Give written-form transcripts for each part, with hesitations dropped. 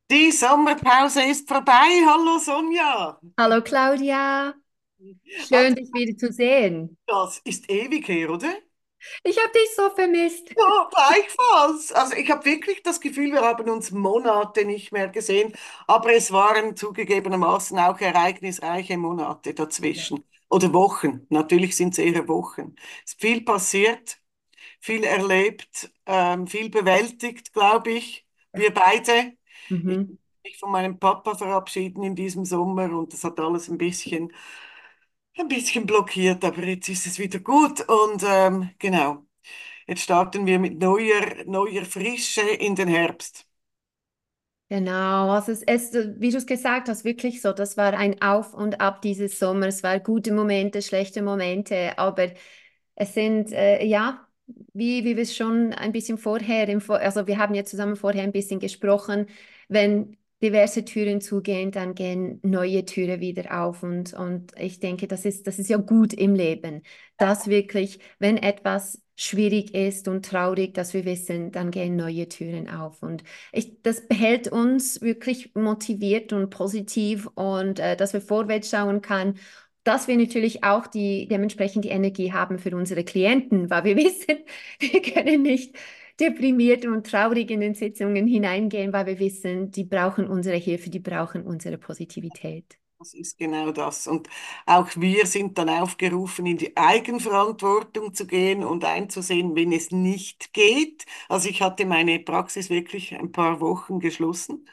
Die Sommerpause ist vorbei. Hallo Sonja. Hallo Claudia, Ah, schön dich wieder zu sehen. das ist ewig her, oder? Ich habe dich so vermisst. Ja, gleichfalls. Also ich habe wirklich das Gefühl, wir haben uns Monate nicht mehr gesehen, aber es waren zugegebenermaßen auch ereignisreiche Monate Ja. dazwischen. Oder Wochen. Natürlich sind es eher Wochen. Es ist viel passiert, viel erlebt, viel bewältigt, glaube ich. Wir beide. Ich Mhm. musste mich von meinem Papa verabschieden in diesem Sommer und das hat alles ein bisschen blockiert, aber jetzt ist es wieder gut und genau, jetzt starten wir mit neuer Frische in den Herbst. Genau, also wie du es gesagt hast, wirklich so, das war ein Auf und Ab dieses Sommers. Es waren gute Momente, schlechte Momente, aber es sind, ja, wie wir es schon ein bisschen vorher, also wir haben ja zusammen vorher ein bisschen gesprochen, wenn diverse Türen zugehen, dann gehen neue Türen wieder auf und ich denke, das ist ja gut im Leben, dass wirklich, wenn etwas schwierig ist und traurig, dass wir wissen, dann gehen neue Türen auf und das behält uns wirklich motiviert und positiv und dass wir vorwärts schauen können, dass wir natürlich auch dementsprechend die Energie haben für unsere Klienten, weil wir wissen, wir können nicht deprimiert und traurig in den Sitzungen hineingehen, weil wir wissen, die brauchen unsere Hilfe, die brauchen unsere Positivität. Das ist genau das. Und auch wir sind dann aufgerufen, in die Eigenverantwortung zu gehen und einzusehen, wenn es nicht geht. Also ich hatte meine Praxis wirklich ein paar Wochen geschlossen.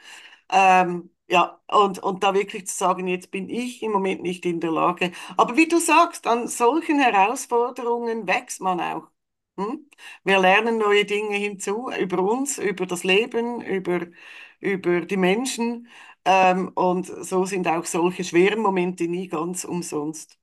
Ja, und da wirklich zu sagen, jetzt bin ich im Moment nicht in der Lage. Aber wie du sagst, an solchen Herausforderungen wächst man auch. Hm? Wir lernen neue Dinge hinzu über uns, über das Leben, über die Menschen. Und so sind auch solche schweren Momente nie ganz umsonst.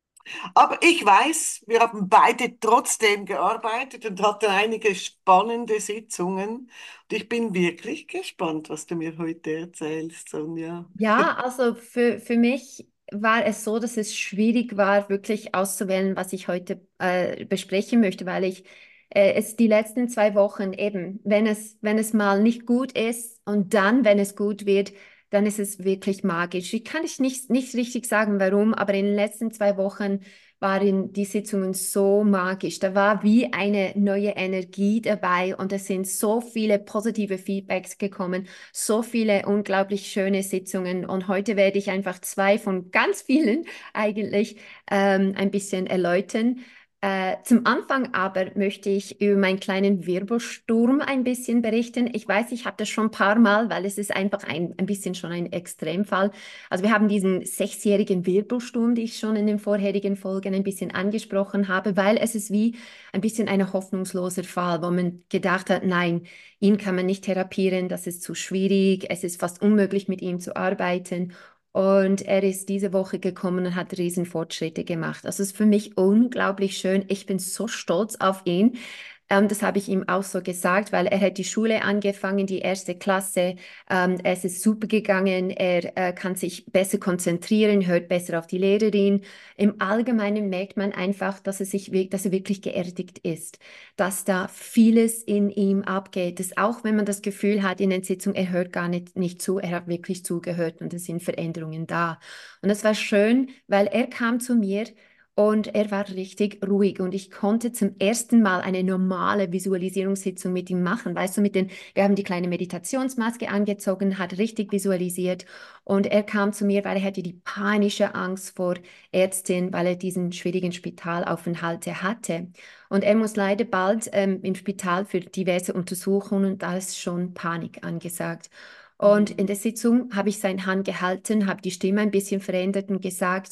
Aber ich weiß, wir haben beide trotzdem gearbeitet und hatten einige spannende Sitzungen. Und ich bin wirklich gespannt, was du mir heute erzählst, Sonja. Ja, also für mich war es so, dass es schwierig war, wirklich auszuwählen, was ich heute besprechen möchte, weil ich es die letzten 2 Wochen eben, wenn es mal nicht gut ist und dann, wenn es gut wird, dann ist es wirklich magisch. Ich kann nicht richtig sagen, warum, aber in den letzten 2 Wochen waren die Sitzungen so magisch. Da war wie eine neue Energie dabei und es sind so viele positive Feedbacks gekommen, so viele unglaublich schöne Sitzungen und heute werde ich einfach zwei von ganz vielen eigentlich ein bisschen erläutern. Zum Anfang aber möchte ich über meinen kleinen Wirbelsturm ein bisschen berichten. Ich weiß, ich habe das schon ein paar Mal, weil es ist einfach ein bisschen schon ein Extremfall. Also wir haben diesen 6-jährigen Wirbelsturm, den ich schon in den vorherigen Folgen ein bisschen angesprochen habe, weil es ist wie ein bisschen ein hoffnungsloser Fall, wo man gedacht hat, nein, ihn kann man nicht therapieren, das ist zu schwierig, es ist fast unmöglich, mit ihm zu arbeiten. Und er ist diese Woche gekommen und hat Riesenfortschritte gemacht. Das ist für mich unglaublich schön. Ich bin so stolz auf ihn. Das habe ich ihm auch so gesagt, weil er hat die Schule angefangen, die erste Klasse. Es ist super gegangen. Er kann sich besser konzentrieren, hört besser auf die Lehrerin. Im Allgemeinen merkt man einfach, dass er wirklich geerdigt ist, dass da vieles in ihm abgeht. Dass auch wenn man das Gefühl hat in den Sitzungen, er hört gar nicht zu, er hat wirklich zugehört und es sind Veränderungen da. Und es war schön, weil er kam zu mir. Und er war richtig ruhig und ich konnte zum ersten Mal eine normale Visualisierungssitzung mit ihm machen. Weißt du, wir haben die kleine Meditationsmaske angezogen, hat richtig visualisiert und er kam zu mir, weil er hatte die panische Angst vor Ärztin, weil er diesen schwierigen Spitalaufenthalte hatte. Und er muss leider bald im Spital für diverse Untersuchungen, da ist schon Panik angesagt. Und in der Sitzung habe ich seine Hand gehalten, habe die Stimme ein bisschen verändert und gesagt,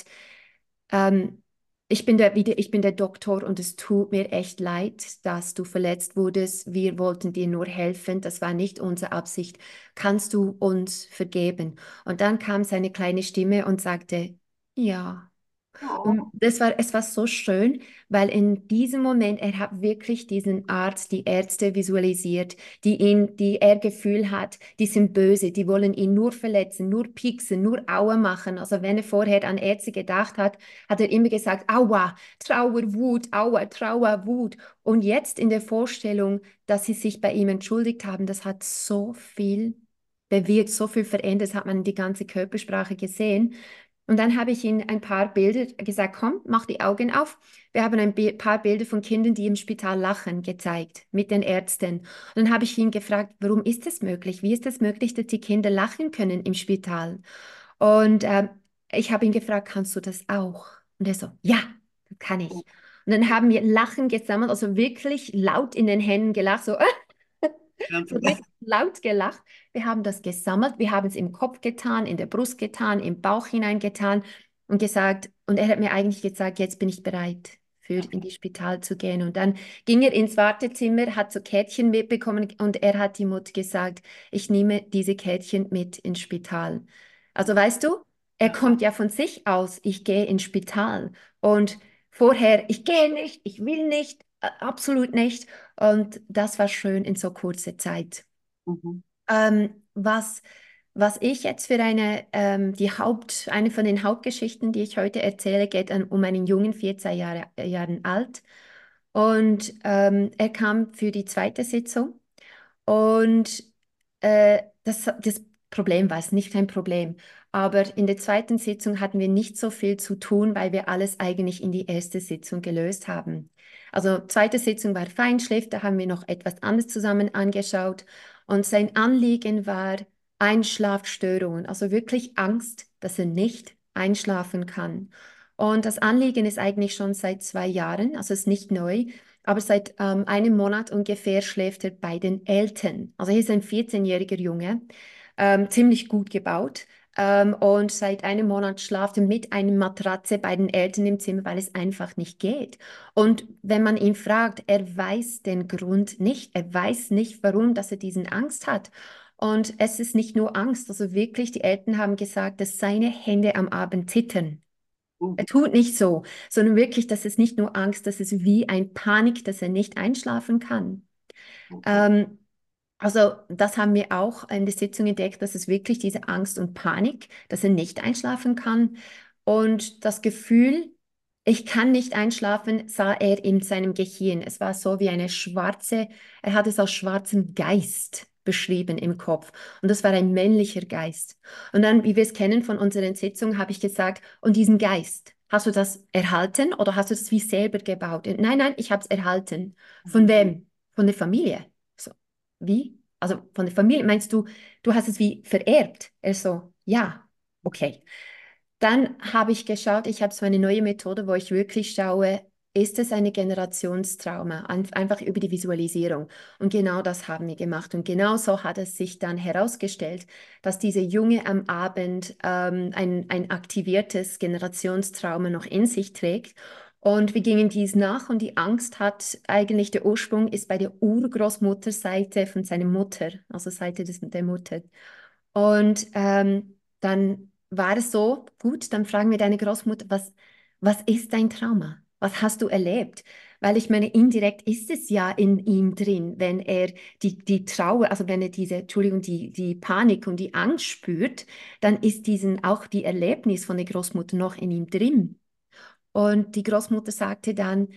ähm, ich bin der Doktor und es tut mir echt leid, dass du verletzt wurdest. Wir wollten dir nur helfen. Das war nicht unsere Absicht. Kannst du uns vergeben? Und dann kam seine kleine Stimme und sagte, ja. Und Oh. es war so schön, weil in diesem Moment, er hat wirklich diesen Arzt, die Ärzte visualisiert, die er Gefühl hat, die sind böse, die wollen ihn nur verletzen, nur pieksen, nur Aua machen. Also wenn er vorher an Ärzte gedacht hat, hat er immer gesagt, Aua, Trauer, Wut, Aua, Trauer, Wut. Und jetzt in der Vorstellung, dass sie sich bei ihm entschuldigt haben, das hat so viel bewirkt, so viel verändert, das hat man die ganze Körpersprache gesehen. Und dann habe ich ihm ein paar Bilder gesagt, komm, mach die Augen auf. Wir haben ein paar Bilder von Kindern, die im Spital lachen, gezeigt mit den Ärzten. Und dann habe ich ihn gefragt, warum ist das möglich? Wie ist es möglich, dass die Kinder lachen können im Spital? Und ich habe ihn gefragt, kannst du das auch? Und er so, ja, das kann ich. Und dann haben wir Lachen gesammelt, also wirklich laut in den Händen gelacht, so Ganz so richtig laut gelacht. Wir haben das gesammelt, wir haben es im Kopf getan, in der Brust getan, im Bauch hineingetan und gesagt, und er hat mir eigentlich gesagt, jetzt bin ich bereit, für in die Spital zu gehen. Und dann ging er ins Wartezimmer, hat so Kärtchen mitbekommen und er hat die Mutter gesagt, ich nehme diese Kärtchen mit ins Spital. Also weißt du, er ja. kommt ja von sich aus, ich gehe ins Spital. Und vorher, ich gehe nicht, ich will nicht, absolut nicht. Und das war schön in so kurzer Zeit. Mhm. Was, was ich jetzt für eine von den Hauptgeschichten, die ich heute erzähle, geht um einen Jungen, 14 Jahren alt. Und er kam für die zweite Sitzung. Und das Problem war es, nicht ein Problem. Aber in der zweiten Sitzung hatten wir nicht so viel zu tun, weil wir alles eigentlich in die erste Sitzung gelöst haben. Also zweite Sitzung war Feinschliff, da haben wir noch etwas anderes zusammen angeschaut. Und sein Anliegen war Einschlafstörungen, also wirklich Angst, dass er nicht einschlafen kann. Und das Anliegen ist eigentlich schon seit 2 Jahren, also ist nicht neu. Aber seit einem Monat ungefähr schläft er bei den Eltern. Also er ist ein 14-jähriger Junge, ziemlich gut gebaut. Und seit einem Monat schlaft er mit einer Matratze bei den Eltern im Zimmer, weil es einfach nicht geht. Und wenn man ihn fragt, er weiß den Grund nicht. Er weiß nicht, warum, dass er diesen Angst hat. Und es ist nicht nur Angst, also wirklich, die Eltern haben gesagt, dass seine Hände am Abend zittern. Er Mhm. tut nicht so, sondern wirklich, das ist nicht nur Angst, das ist wie ein Panik, dass er nicht einschlafen kann. Okay. Ähm, also das haben wir auch in der Sitzung entdeckt, dass es wirklich diese Angst und Panik, dass er nicht einschlafen kann. Und das Gefühl, ich kann nicht einschlafen, sah er in seinem Gehirn. Es war so wie eine schwarze, er hat es als schwarzen Geist beschrieben im Kopf. Und das war ein männlicher Geist. Und dann, wie wir es kennen von unseren Sitzungen, habe ich gesagt, und diesen Geist, hast du das erhalten oder hast du das wie selber gebaut? Und nein, nein, ich habe es erhalten. Von Mhm. wem? Von der Familie. So, wie? Also von der Familie, meinst du, du hast es wie vererbt? Er so, ja, okay. Dann habe ich geschaut, ich habe so eine neue Methode, wo ich wirklich schaue, ist es eine Generationstrauma? Einfach über die Visualisierung. Und genau das haben wir gemacht. Und genau so hat es sich dann herausgestellt, dass dieser Junge am Abend ein aktiviertes Generationstrauma noch in sich trägt. Und wir gingen dies nach und die Angst hat eigentlich, der Ursprung ist bei der Urgroßmutterseite von seiner Mutter, also Seite der Mutter. Und dann war es so, gut, dann fragen wir deine Großmutter, was ist dein Trauma? Was hast du erlebt? Weil ich meine, indirekt ist es ja in ihm drin, wenn er die Trauer, also wenn er diese, Entschuldigung, die Panik und die Angst spürt, dann ist diesen auch die Erlebnis von der Großmutter noch in ihm drin. Und die Großmutter sagte dann,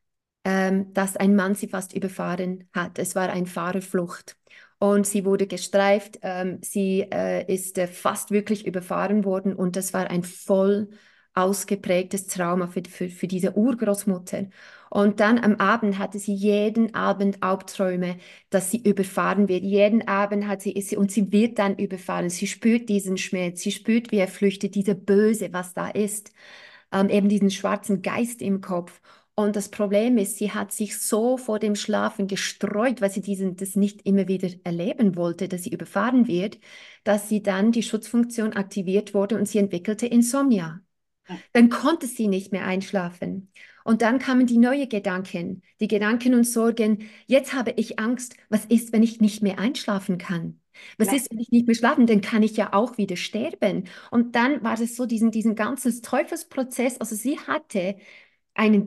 dass ein Mann sie fast überfahren hat. Es war eine Fahrerflucht. Und sie wurde gestreift, sie ist fast wirklich überfahren worden und das war ein voll ausgeprägtes Trauma für diese Urgroßmutter. Und dann am Abend hatte sie jeden Abend Albträume, dass sie überfahren wird. Jeden Abend ist sie, und sie wird dann überfahren. Sie spürt diesen Schmerz, sie spürt, wie er flüchtet, diese Böse, was da ist, eben diesen schwarzen Geist im Kopf. Und das Problem ist, sie hat sich so vor dem Schlafen gestreut, weil sie das nicht immer wieder erleben wollte, dass sie überfahren wird, dass sie dann die Schutzfunktion aktiviert wurde und sie entwickelte Insomnia. Ja. Dann konnte sie nicht mehr einschlafen. Und dann kamen die neuen Gedanken, die Gedanken und Sorgen. Jetzt habe ich Angst. Was ist, wenn ich nicht mehr einschlafen kann? Was Ja. ist, wenn ich nicht mehr schlafen? Dann kann ich ja auch wieder sterben. Und dann war es so diesen ganzen Teufelsprozess. Also sie hatte ein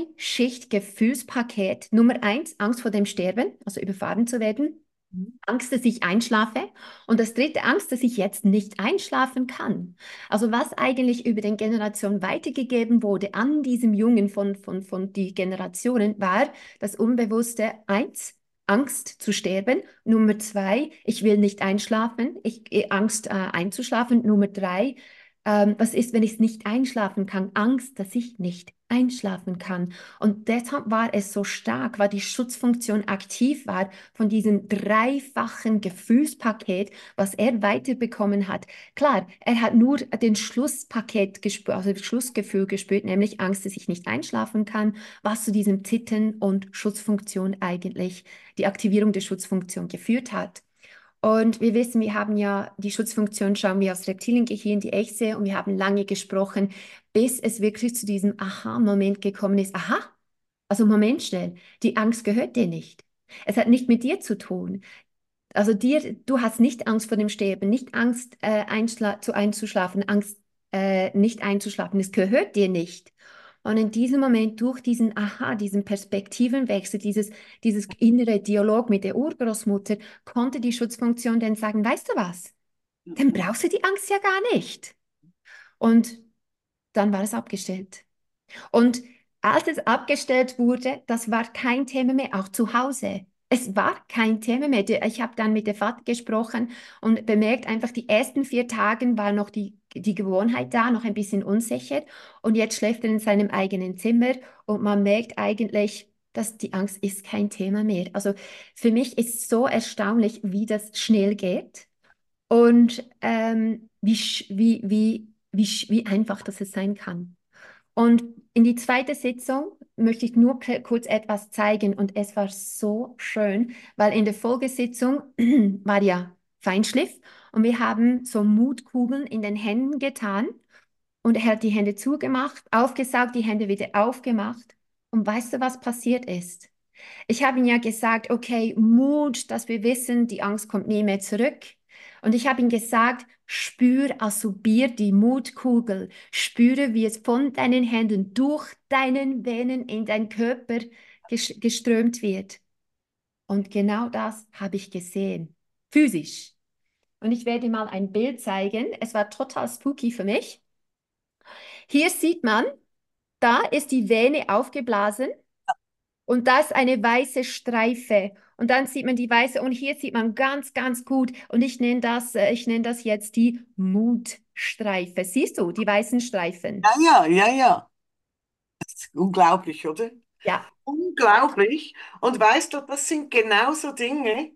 3-Schicht-Gefühlspaket. Nummer 1, Angst vor dem Sterben, also überfahren zu werden. Mhm. Angst, dass ich einschlafe. Und das dritte, Angst, dass ich jetzt nicht einschlafen kann. Also was eigentlich über den Generationen weitergegeben wurde an diesem Jungen von die Generationen, war das Unbewusste eins, Angst zu sterben. Nummer zwei, ich will nicht einschlafen. Angst einzuschlafen. Nummer drei, was ist, wenn ich nicht einschlafen kann? Angst, dass ich nicht einschlafen kann. Und deshalb war es so stark, weil die Schutzfunktion aktiv war von diesem dreifachen Gefühlspaket, was er weiterbekommen hat. Klar, er hat nur den Schlusspaket gespürt, also das Schlussgefühl gespürt, nämlich Angst, dass ich nicht einschlafen kann, was zu diesem Zittern und Schutzfunktion eigentlich, die Aktivierung der Schutzfunktion geführt hat. Und wir wissen, wir haben ja die Schutzfunktion, schauen wir aufs Reptiliengehirn, die Echse, und wir haben lange gesprochen, bis es wirklich zu diesem Aha-Moment gekommen ist. Aha, also Moment schnell, die Angst gehört dir nicht. Es hat nicht mit dir zu tun. Also du hast nicht Angst vor dem Sterben, nicht Angst einzuschlafen, Angst nicht einzuschlafen. Es gehört dir nicht. Und in diesem Moment, durch diesen Aha, diesen Perspektivenwechsel, dieses innere Dialog mit der Urgroßmutter, konnte die Schutzfunktion dann sagen, weißt du was? Dann Mhm. brauchst du die Angst ja gar nicht. Und dann war es abgestellt. Und als es abgestellt wurde, das war kein Thema mehr, auch zu Hause. Es war kein Thema mehr. Ich habe dann mit dem Vater gesprochen und bemerkt, einfach die ersten 4 Tage war noch die Gewohnheit da, noch ein bisschen unsicher. Und jetzt schläft er in seinem eigenen Zimmer und man merkt eigentlich, dass die Angst ist kein Thema mehr. Also für mich ist so erstaunlich, wie das schnell geht und wie einfach das es sein kann. Und in die zweite Sitzung möchte ich nur kurz etwas zeigen und es war so schön, weil in der Folgesitzung war ja Feinschliff und wir haben so Mutkugeln in den Händen getan und er hat die Hände zugemacht, aufgesaugt, die Hände wieder aufgemacht. Und weißt du, was passiert ist? Ich habe ihm ja gesagt, okay, Mut, dass wir wissen, die Angst kommt nie mehr zurück. Und ich habe ihm gesagt, spür, absorbier die Mutkugel, spüre, wie es von deinen Händen durch deinen Venen in deinen Körper geströmt wird. Und genau das habe ich gesehen, physisch. Und ich werde mal ein Bild zeigen. Es war total spooky für mich. Hier sieht man, da ist die Vene aufgeblasen. Und da ist eine weiße Streife. Und dann sieht man die weiße, und hier sieht man ganz, ganz gut. Und ich nenne das jetzt die Mutstreife. Siehst du, die weißen Ja, Streifen? ja, ja, ja. Unglaublich, oder? Ja, Unglaublich. Und weißt du, das sind genauso Dinge,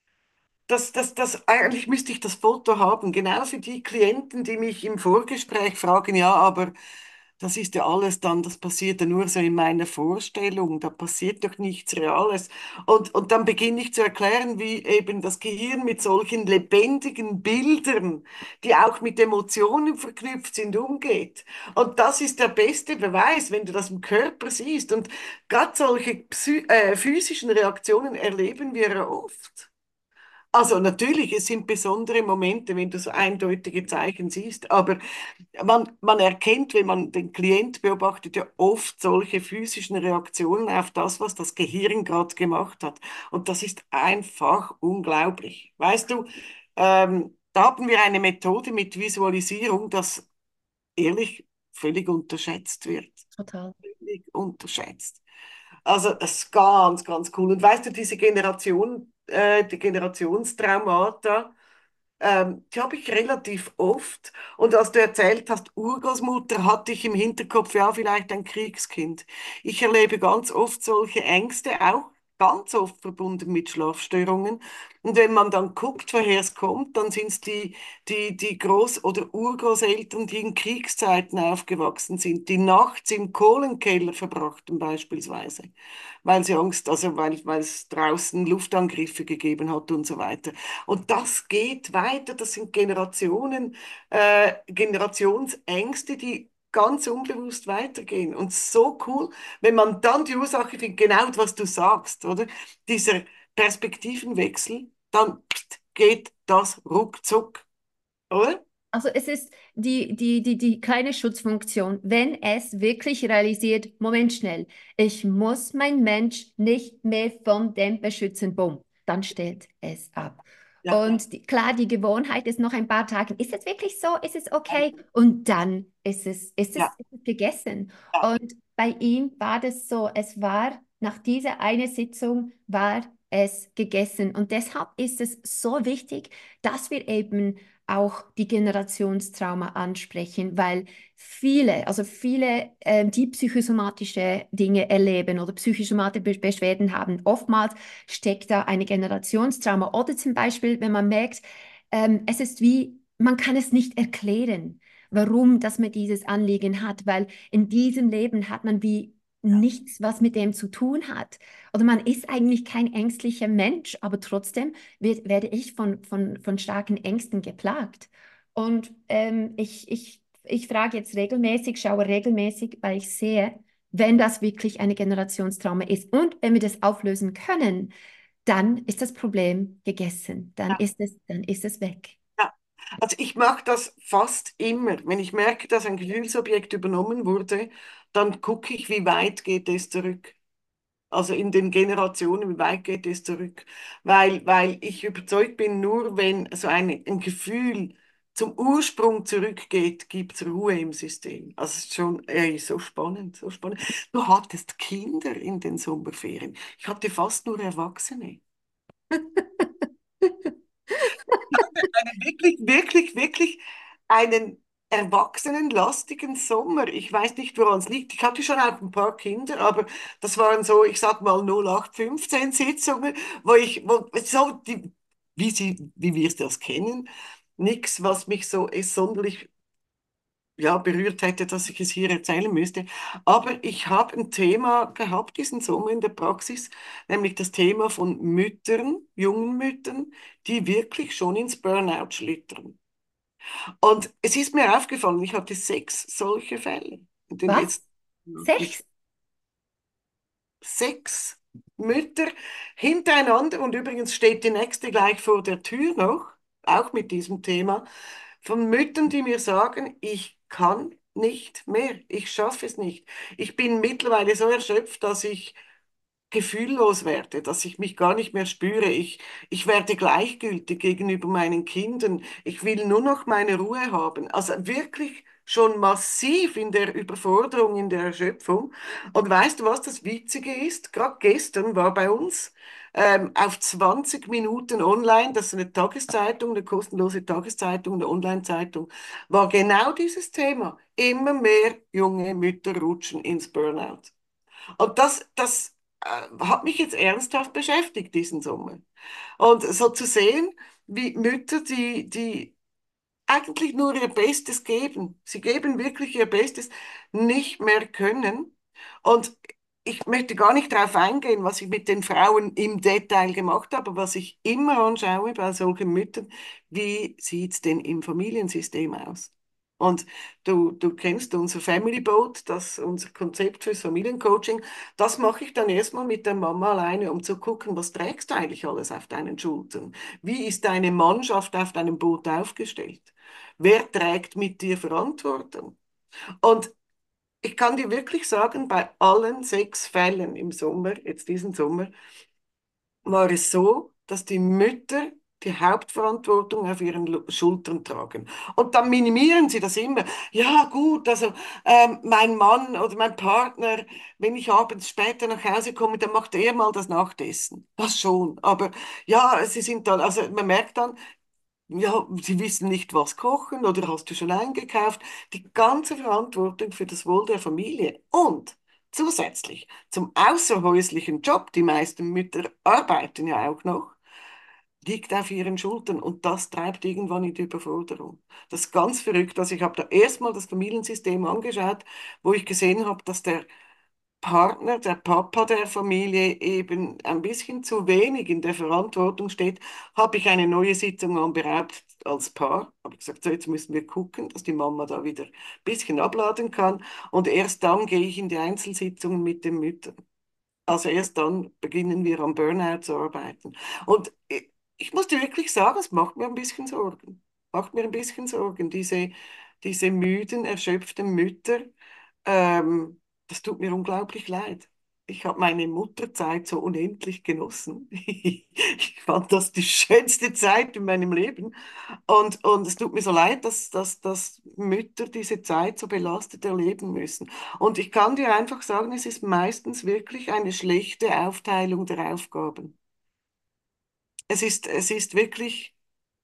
eigentlich müsste ich das Foto haben, genau für die Klienten, die mich im Vorgespräch fragen, ja, aber das ist ja alles dann, das passiert ja nur so in meiner Vorstellung, da passiert doch nichts Reales. Und dann beginne ich zu erklären, wie eben das Gehirn mit solchen lebendigen Bildern, die auch mit Emotionen verknüpft sind, umgeht. Und das ist der beste Beweis, wenn du das im Körper siehst. Und gerade solche physischen Reaktionen erleben wir ja oft. Also natürlich, es sind besondere Momente, wenn du so eindeutige Zeichen siehst, aber man erkennt, wenn man den Klient beobachtet, ja oft solche physischen Reaktionen auf das, was das Gehirn gerade gemacht hat. Und das ist einfach unglaublich. Weißt du, da haben wir eine Methode mit Visualisierung, das ehrlich völlig unterschätzt wird. total. Völlig unterschätzt. Also, das ist ganz, ganz cool. Und weißt du, diese Generation, die Generationstraumata, die habe ich relativ oft. Und als du erzählt hast, Urgroßmutter, hatte ich im Hinterkopf, ja, vielleicht ein Kriegskind. Ich erlebe ganz oft solche Ängste, auch ganz oft verbunden mit Schlafstörungen. Und wenn man dann guckt, woher es kommt, dann sind es die Groß- oder Urgroßeltern, die in Kriegszeiten aufgewachsen sind, die nachts im Kohlenkeller verbrachten beispielsweise, weil sie Angst, also weil es draußen Luftangriffe gegeben hat und so weiter. Und das geht weiter, das sind Generationsängste, die ganz unbewusst weitergehen. Und so cool, wenn man dann die Ursache findet, genau was du sagst, oder? Dieser Perspektivenwechsel, dann geht das ruckzuck, oder? Also es ist die kleine Schutzfunktion, wenn es wirklich realisiert, Moment schnell, ich muss mein Mensch nicht mehr von dem beschützen, bumm, dann stellt es ab. Ja, Und klar, die Gewohnheit ist nach ein paar Tagen, ist es wirklich so, ist es okay? Und dann ja, ist es gegessen. ja. Und bei ihm war das so, es war nach dieser eine Sitzung, war es gegessen. Und deshalb ist es so wichtig, dass wir eben auch die Generationstrauma ansprechen, weil viele, die psychosomatische Dinge erleben oder psychosomatische Beschwerden haben, oftmals steckt da eine Generationstrauma. Oder zum Beispiel, wenn man merkt, es ist wie, man kann es nicht erklären, warum, dass man dieses Anliegen hat, weil in diesem Leben hat man wie nichts, was mit dem zu tun hat. Oder man ist eigentlich kein ängstlicher Mensch, aber trotzdem werde ich von starken Ängsten geplagt. Und ich frage jetzt regelmäßig, schaue regelmäßig, weil ich sehe, wenn das wirklich eine Generationstrauma ist und wenn wir das auflösen können, dann ist das Problem gegessen. Dann ist es weg. Ja. Also ich mache das fast immer. Wenn ich merke, dass ein Gefühlsobjekt übernommen wurde, dann gucke ich, wie weit geht es zurück. Also in den Generationen, wie weit geht es zurück? Weil ich überzeugt bin, nur wenn so ein Gefühl zum Ursprung zurückgeht, gibt es Ruhe im System. Also es ist schon so spannend, so spannend. Du hattest Kinder in den Sommerferien. Ich hatte fast nur Erwachsene. Einen wirklich einen erwachsenenlastigen Sommer. Ich weiß nicht, woran es liegt. Ich hatte schon auch ein paar Kinder, aber das waren so, ich sag mal, 0815 Sitzungen, wo so wie wir es das kennen, nichts, was mich so sonderlich ja, berührt hätte, dass ich es hier erzählen müsste. Aber ich habe ein Thema gehabt diesen Sommer in der Praxis, nämlich das Thema von Müttern, jungen Müttern, die wirklich schon ins Burnout schlittern. Und es ist mir aufgefallen, ich hatte 6 solche Fälle in den Was? letzten Monaten. 6? 6 Mütter hintereinander und übrigens steht die nächste gleich vor der Tür noch, auch mit diesem Thema, von Müttern, die mir sagen, ich kann nicht mehr, ich schaffe es nicht. Ich bin mittlerweile so erschöpft, dass ich gefühllos werde, dass ich mich gar nicht mehr spüre. Ich werde gleichgültig gegenüber meinen Kindern. Ich will nur noch meine Ruhe haben. Also wirklich schon massiv in der Überforderung, in der Erschöpfung. Und weißt du, was das Witzige ist? Gerade gestern war bei uns auf 20 Minuten online, das ist eine Tageszeitung, eine kostenlose Tageszeitung, eine Online-Zeitung, war genau dieses Thema. Immer mehr junge Mütter rutschen ins Burnout. Und das hat mich jetzt ernsthaft beschäftigt diesen Sommer. Und so zu sehen, wie Mütter, die eigentlich nur ihr Bestes geben, sie geben wirklich ihr Bestes, nicht mehr können. Und ich möchte gar nicht darauf eingehen, was ich mit den Frauen im Detail gemacht habe, was ich immer anschaue bei solchen Müttern, wie sieht es denn im Familiensystem aus? Und du kennst unser Family Boat, unser Konzept fürs Familiencoaching. Das mache ich dann erstmal mit der Mama alleine, um zu gucken, was trägst du eigentlich alles auf deinen Schultern? Wie ist deine Mannschaft auf deinem Boot aufgestellt? Wer trägt mit dir Verantwortung? Und ich kann dir wirklich sagen, bei allen 6 Fällen im Sommer, jetzt diesen Sommer, war es so, dass die Mütter die Hauptverantwortung auf ihren Schultern tragen. Und dann minimieren sie das immer. Ja, gut, also mein Mann oder mein Partner, wenn ich abends später nach Hause komme, dann macht er mal das Nachtessen. Das schon. Aber ja, sie sind dann, also man merkt dann, ja, sie wissen nicht, was kochen oder hast du schon eingekauft. Die ganze Verantwortung für das Wohl der Familie und zusätzlich zum außerhäuslichen Job, die meisten Mütter arbeiten ja auch noch, liegt auf ihren Schultern und das treibt irgendwann in die Überforderung. Das ist ganz verrückt. Also ich habe da erstmal das Familiensystem angeschaut, wo ich gesehen habe, dass der Partner, der Papa der Familie eben ein bisschen zu wenig in der Verantwortung steht, habe ich eine neue Sitzung anberaumt als Paar. Habe gesagt, so jetzt müssen wir gucken, dass die Mama da wieder ein bisschen abladen kann. Und erst dann gehe ich in die Einzelsitzungen mit den Müttern. Also erst dann beginnen wir am Burnout zu arbeiten. Und ich muss dir wirklich sagen, es macht mir ein bisschen Sorgen. Macht mir ein bisschen Sorgen, diese müden, erschöpften Mütter. Das tut mir unglaublich leid. Ich habe meine Mutterzeit so unendlich genossen. Ich fand das die schönste Zeit in meinem Leben. Und es tut mir so leid, dass Mütter diese Zeit so belastet erleben müssen. Und ich kann dir einfach sagen, es ist meistens wirklich eine schlechte Aufteilung der Aufgaben. es ist wirklich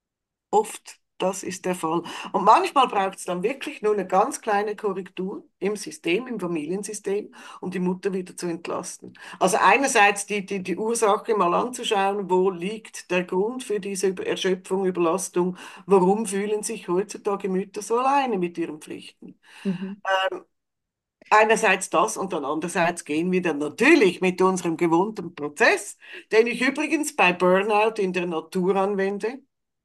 oft, das ist der Fall. Und manchmal braucht es dann wirklich nur eine ganz kleine Korrektur im System, im Familiensystem, um die Mutter wieder zu entlasten. Also einerseits die Ursache mal anzuschauen, wo liegt der Grund für diese Erschöpfung, Überlastung, warum fühlen sich heutzutage Mütter so alleine mit ihren Pflichten. Mhm. Einerseits das und dann andererseits gehen wir dann natürlich mit unserem gewohnten Prozess, den ich übrigens bei Burnout in der Natur anwende.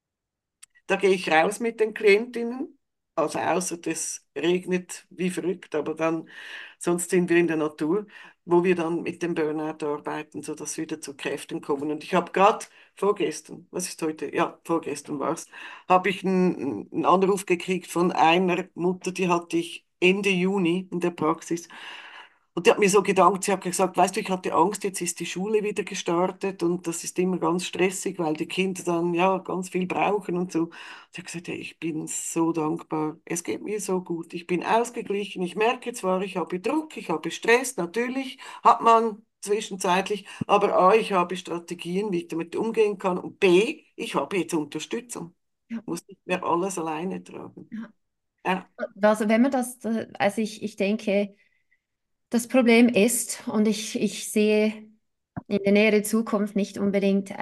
Da gehe ich raus mit den Klientinnen. Also außer das regnet wie verrückt, aber dann, sonst sind wir in der Natur, wo wir dann mit dem Burnout arbeiten, sodass wir wieder zu Kräften kommen. Und ich habe gerade vorgestern, was ist heute? Ja, vorgestern war es, habe ich einen Anruf gekriegt von einer Mutter, die hatte ich Ende Juni in der Praxis. Und die hat mir so gedankt, sie hat gesagt, weißt du, ich hatte Angst, jetzt ist die Schule wieder gestartet und das ist immer ganz stressig, weil die Kinder dann ja ganz viel brauchen und so. Sie hat gesagt, ja, ich bin so dankbar, es geht mir so gut, ich bin ausgeglichen, ich merke zwar, ich habe Druck, ich habe Stress, natürlich hat man zwischenzeitlich, aber A, ich habe Strategien, wie ich damit umgehen kann und B, ich habe jetzt Unterstützung, Ja. muss nicht mehr alles alleine tragen. Ja. Ja, Also wenn man das, also ich denke, das Problem ist, und ich sehe in der näheren Zukunft nicht unbedingt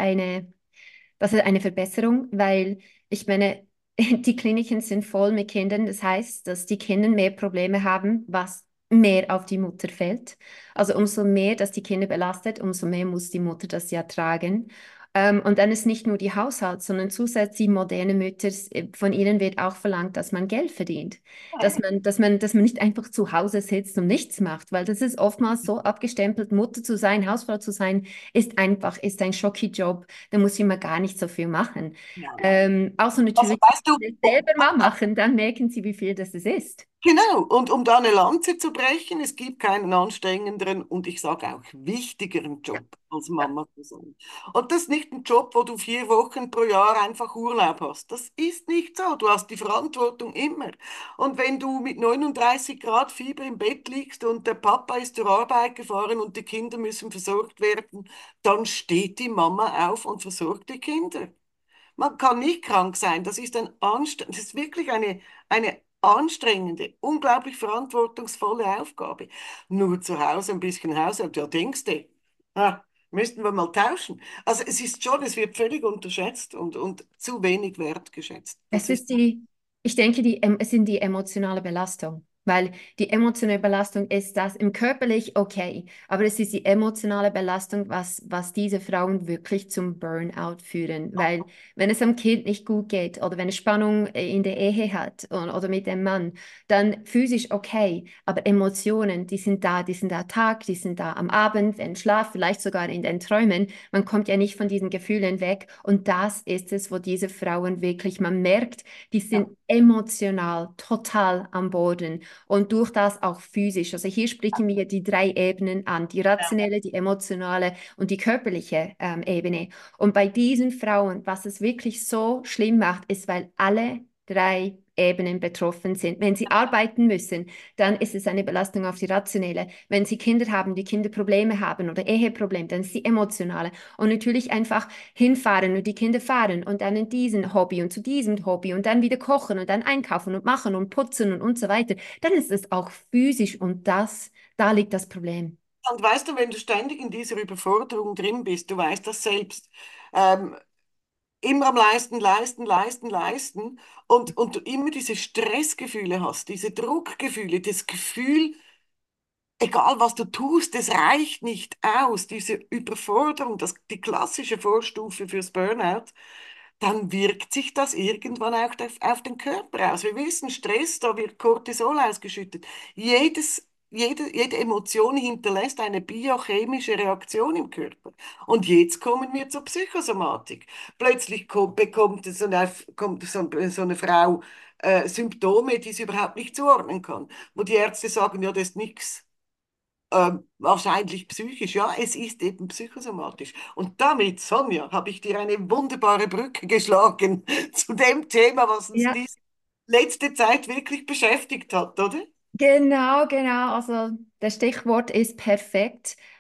das ist eine Verbesserung, weil ich meine, die Kliniken sind voll mit Kindern. Das heißt, dass die Kinder mehr Probleme haben, was mehr auf die Mutter fällt. Also umso mehr, dass die Kinder belastet, umso mehr muss die Mutter das ja tragen. Und dann ist nicht nur die Haushalt, sondern zusätzlich moderne Mütter, von ihnen wird auch verlangt, dass man Geld verdient. Dass man nicht einfach zu Hause sitzt und nichts macht, weil das ist oftmals so abgestempelt, Mutter zu sein, Hausfrau zu sein, ist ein Schocki-Job, da muss ich mal gar nicht so viel machen. ja. Außer Also natürlich, weißt du, wenn sie es selber mal machen, dann merken sie, wie viel das es ist. genau, und um da eine Lanze zu brechen, es gibt keinen anstrengenderen und ich sage auch wichtigeren Ja, Job als ja. Mama zu sein. Und das ist nicht ein Job, wo du 4 Wochen pro Jahr einfach Urlaub hast. Das ist nicht so. Du hast die Verantwortung immer. Und wenn du mit 39 Grad Fieber im Bett liegst und der Papa ist zur Arbeit gefahren und die Kinder müssen versorgt werden, dann steht die Mama auf und versorgt die Kinder. Man kann nicht krank sein. Das ist wirklich eine anstrengende, unglaublich verantwortungsvolle Aufgabe. Nur zu Hause ein bisschen Haushalt, ja, denkst du, ah, müssten wir mal tauschen. Also es ist schon, es wird völlig unterschätzt und zu wenig wertgeschätzt. Es Das ist, ist ich denke, es sind die emotionale Belastung, weil die emotionale Belastung ist das im körperlich okay, aber es ist die emotionale Belastung, was diese Frauen wirklich zum Burnout führen, weil wenn es am Kind nicht gut geht oder wenn es Spannung in der Ehe hat oder mit dem Mann, dann physisch okay, aber Emotionen, die sind da Tag, die sind da am Abend, im Schlaf, vielleicht sogar in den Träumen. Man kommt ja nicht von diesen Gefühlen weg. Und das ist es, wo diese Frauen wirklich, man merkt, die ja, sind emotional total am Boden und durch das auch physisch. Also hier sprechen wir die drei Ebenen an, die rationelle, die emotionale und die körperliche Ebene. Und bei diesen Frauen, was es wirklich so schlimm macht, ist, weil alle drei Ebenen betroffen sind. Wenn sie arbeiten müssen, dann ist es eine Belastung auf die rationelle. Wenn sie Kinder haben, die Kinder Probleme haben oder Eheprobleme, dann ist die emotionale. Und natürlich einfach hinfahren und die Kinder fahren und dann in diesen Hobby und zu diesem Hobby und dann wieder kochen und dann einkaufen und machen und putzen und so weiter. Dann ist es auch physisch und da liegt das Problem. und weißt du, wenn du ständig in dieser Überforderung drin bist, du weißt das selbst, ähm, immer am leisten, leisten, leisten, leisten und du immer diese Stressgefühle hast, diese Druckgefühle, das Gefühl, egal was du tust, es reicht nicht aus, diese Überforderung, die klassische Vorstufe fürs Burnout, dann wirkt sich das irgendwann auch auf den Körper aus. Wir wissen, Stress, da wird Cortisol ausgeschüttet. Jede Emotion hinterlässt eine biochemische Reaktion im Körper. Und jetzt kommen wir zur Psychosomatik. Plötzlich kommt so eine Frau Symptome, die sie überhaupt nicht zuordnen kann, wo die Ärzte sagen, ja, das ist nichts. Wahrscheinlich psychisch, ja, es ist eben psychosomatisch. Und damit, Sonja, habe ich dir eine wunderbare Brücke geschlagen zu dem Thema, was uns Ja, die letzte Zeit wirklich beschäftigt hat, oder? genau, genau. Also das Stichwort ist perfekt,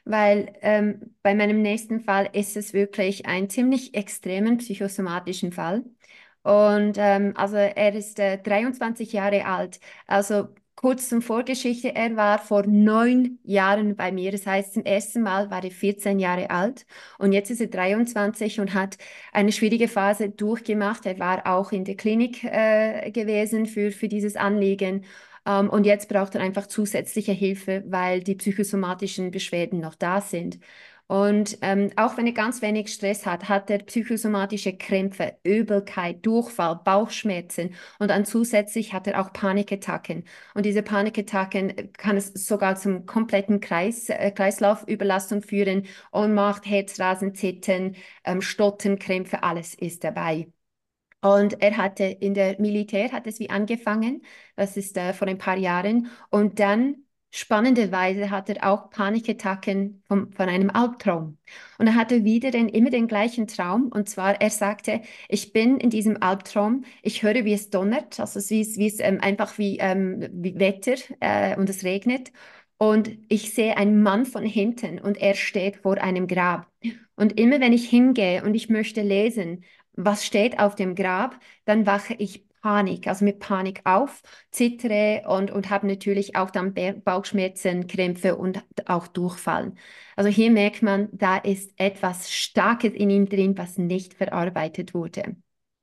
weil bei meinem nächsten Fall ist es wirklich ein ziemlich extremen psychosomatischen Fall. Und also er ist 23 Jahre alt. Also kurz zum Vorgeschichte, er war vor 9 Jahren bei mir. Das heißt, zum ersten Mal war er 14 Jahre alt und jetzt ist er 23 und hat eine schwierige Phase durchgemacht. Er war auch in der Klinik gewesen für dieses Anliegen. Und jetzt braucht er einfach zusätzliche Hilfe, weil die psychosomatischen Beschwerden noch da sind. Und auch wenn er ganz wenig Stress hat, hat er psychosomatische Krämpfe, Übelkeit, Durchfall, Bauchschmerzen und dann zusätzlich hat er auch Panikattacken. Und diese Panikattacken kann es sogar zum kompletten Kreislaufüberlastung führen, Ohnmacht, Herzrasen, Zittern, Stottenkrämpfe, alles ist dabei. Und er hatte in der Militär, hat es wie angefangen, das ist vor ein paar Jahren. Und dann, spannenderweise, hat er auch Panikattacken von einem Albtraum. Und er hatte immer den gleichen Traum. Und zwar, er sagte, ich bin in diesem Albtraum, ich höre, wie es donnert, also einfach wie Wetter und es regnet. Und ich sehe einen Mann von hinten und er steht vor einem Grab. Und immer wenn ich hingehe und ich möchte lesen, was steht auf dem Grab, dann wache ich also mit Panik auf, zittere und habe natürlich auch dann Bauchschmerzen, Krämpfe und auch Durchfallen. Also hier merkt man, da ist etwas Starkes in ihm drin, was nicht verarbeitet wurde.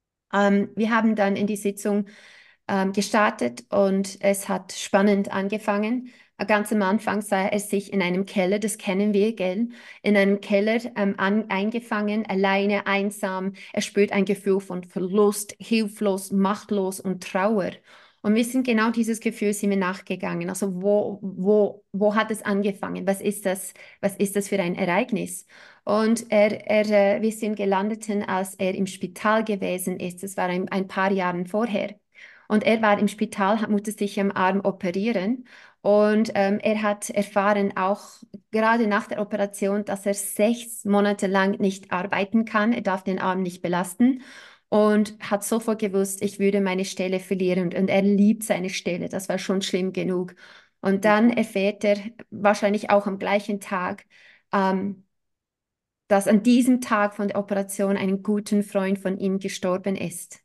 Wir haben dann in die Sitzung gestartet und es hat spannend angefangen. Ganz am Anfang sah er sich in einem Keller, das kennen wir, gell? In einem Keller eingefangen, alleine, einsam. Er spürt ein Gefühl von Verlust, hilflos, machtlos und Trauer. Und wir sind genau dieses Gefühl sind wir nachgegangen. Also wo hat es angefangen? Was ist das für ein Ereignis? Und wir sind gelandet, als er im Spital gewesen ist. Das war ein paar Jahre vorher. Und er war im Spital, musste sich am Arm operieren. Und er hat erfahren, auch gerade nach der Operation, dass er 6 Monate lang nicht arbeiten kann. Er darf den Arm nicht belasten. Und hat sofort gewusst, ich würde meine Stelle verlieren. Und er liebt seine Stelle. Das war schon schlimm genug. Und dann erfährt er wahrscheinlich auch am gleichen Tag, ähm, dass an diesem Tag von der Operation ein guter Freund von ihm gestorben ist.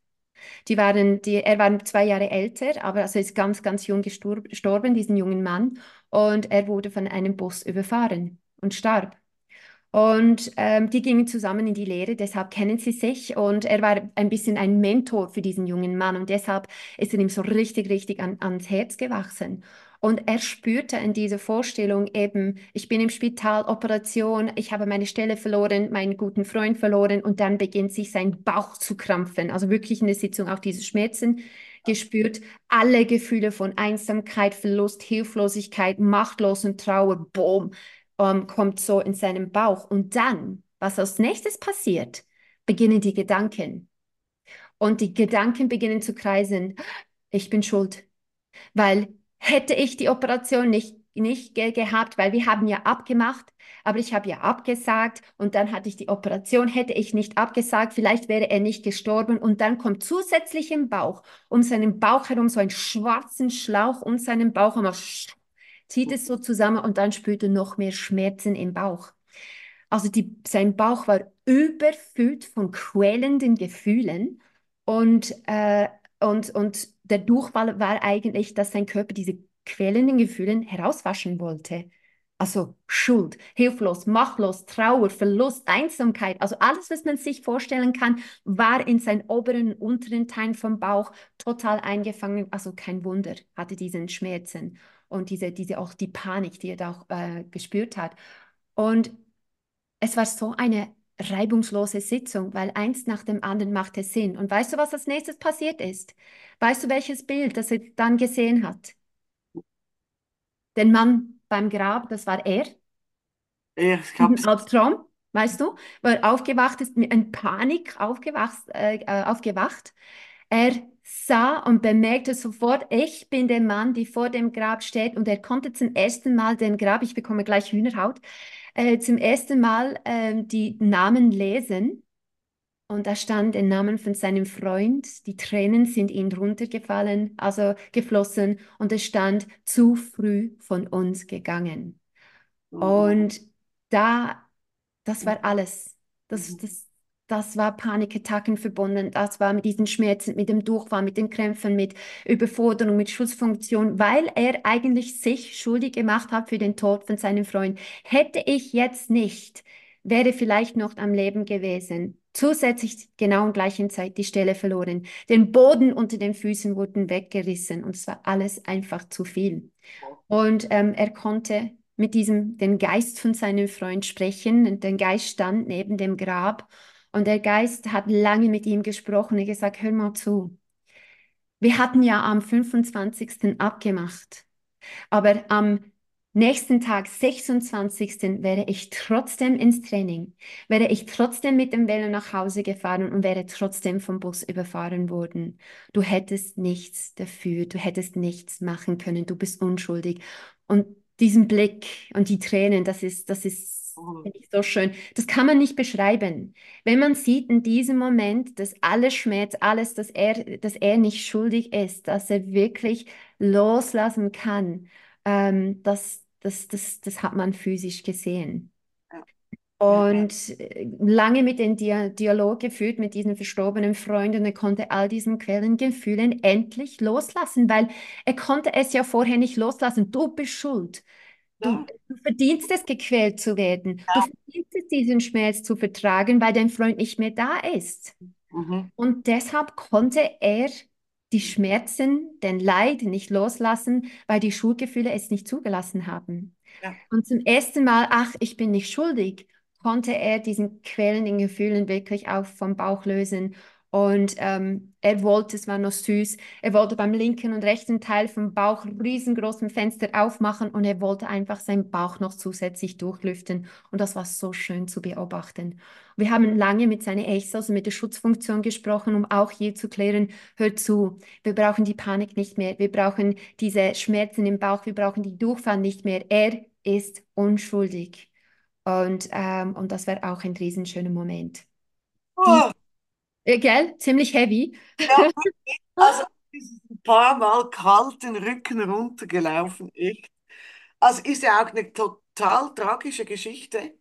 Er war 2 Jahre älter, aber also ist ganz, ganz jung gestorben, diesen jungen Mann. Und er wurde von einem Bus überfahren und starb. Und die gingen zusammen in die Lehre, deshalb kennen sie sich. Und er war ein bisschen ein Mentor für diesen jungen Mann. Und deshalb ist er ihm so richtig, richtig ans Herz gewachsen. Und er spürte in dieser Vorstellung eben, ich bin im Spital, Operation, ich habe meine Stelle verloren, meinen guten Freund verloren. Und dann beginnt sich sein Bauch zu krampfen. Also wirklich in der Sitzung auch diese Schmerzen gespürt. Alle Gefühle von Einsamkeit, Verlust, Hilflosigkeit, Machtlos und Trauer, boom, kommt so in seinem Bauch. Und dann, was als nächstes passiert, beginnen die Gedanken. Und die Gedanken beginnen zu kreisen. Ich bin schuld, weil hätte ich die Operation nicht gehabt, weil wir haben ja abgemacht, aber ich habe ja abgesagt und dann hatte ich die Operation, hätte ich nicht abgesagt, vielleicht wäre er nicht gestorben und dann kommt zusätzlich im Bauch, um seinen Bauch herum so einen schwarzen Schlauch um seinen Bauch und man zieht es so zusammen und dann spürt er noch mehr Schmerzen im Bauch. Also sein Bauch war überfüllt von quälenden Gefühlen und, und der Durchfall war eigentlich, dass sein Körper diese quälenden Gefühle herauswaschen wollte. Also Schuld, hilflos, machtlos, Trauer, Verlust, Einsamkeit, also alles, was man sich vorstellen kann, war in seinen oberen und unteren Teilen vom Bauch total eingefangen. Also kein Wunder, hatte diesen Schmerzen und auch die Panik, die er da auch gespürt hat. Und es war so eine reibungslose Sitzung, weil eins nach dem anderen machte Sinn. Und weißt du, was als nächstes passiert ist? Weißt du, welches Bild, das er dann gesehen hat? Den Mann beim Grab, das war er, Ja, ich diesen hab's. Albtraum, weißt du, wo er aufgewacht ist, mit in Panik aufgewacht. Er sah und bemerkte sofort, ich bin der Mann, der vor dem Grab steht und er konnte zum ersten Mal den Grab, ich bekomme gleich Hühnerhaut, zum ersten Mal die Namen lesen. Und da stand der Name von seinem Freund. Die Tränen sind ihm runtergefallen, also geflossen. Und es stand zu früh von uns gegangen. Oh, Und da, das war alles. Das, Mhm. das, das war Panikattacken verbunden. Das war mit diesen Schmerzen, mit dem Durchfall, mit den Krämpfen, mit Überforderung, mit Schutzfunktion, weil er eigentlich sich schuldig gemacht hat für den Tod von seinem Freund. Hätte ich jetzt nicht, wäre vielleicht noch am Leben gewesen. Zusätzlich genau in gleichen Zeit die Stelle verloren. Den Boden unter den Füßen wurden weggerissen und es war alles einfach zu viel. Und er konnte mit den Geist von seinem Freund sprechen. Und der Geist stand neben dem Grab. Und der Geist hat lange mit ihm gesprochen und gesagt, hör mal zu. Wir hatten ja am 25. abgemacht. Aber am nächsten Tag, 26. wäre ich trotzdem ins Training, wäre ich trotzdem mit dem Velo nach Hause gefahren und wäre trotzdem vom Bus überfahren worden. Du hättest nichts dafür, du hättest nichts machen können, du bist unschuldig. Und diesen Blick und die Tränen, Mhm. finde ich so schön. Das kann man nicht beschreiben. Wenn man sieht in diesem Moment, dass alles Schmerz, alles, dass er nicht schuldig ist, dass er wirklich loslassen kann, das hat man physisch gesehen. Ja, ja, Und lange mit dem Dialog geführt mit diesen verstorbenen Freunden und er konnte all diesen Quellengefühlen endlich loslassen, weil er konnte es ja vorher nicht loslassen. Du bist schuld. ja, Du verdienst es, gequält zu werden. Du ja. verdienst es, diesen Schmerz zu vertragen, weil dein Freund nicht mehr da ist. Mhm. Und deshalb konnte er die Schmerzen, den Leid nicht loslassen, weil die Schuldgefühle es nicht zugelassen haben. Ja, Und zum ersten Mal, ach, ich bin nicht schuldig, konnte er diesen quälenden Gefühlen wirklich auch vom Bauch lösen. Und er wollte, es war noch süß, er wollte beim linken und rechten Teil vom Bauch riesengroßen Fenster aufmachen und er wollte einfach seinen Bauch noch zusätzlich durchlüften. Und das war so schön zu beobachten. Wir haben lange mit seiner Ärzte, also mit der Schutzfunktion gesprochen, um auch hier zu klären, hör zu, wir brauchen die Panik nicht mehr, wir brauchen diese Schmerzen im Bauch, wir brauchen die Durchfall nicht mehr. Er ist unschuldig. Und das wäre auch ein riesenschöner Moment. Die, oh, gell? Ziemlich heavy. ja, also es ist ein paar Mal kalten Rücken runtergelaufen, echt. Also ist ja auch eine total tragische Geschichte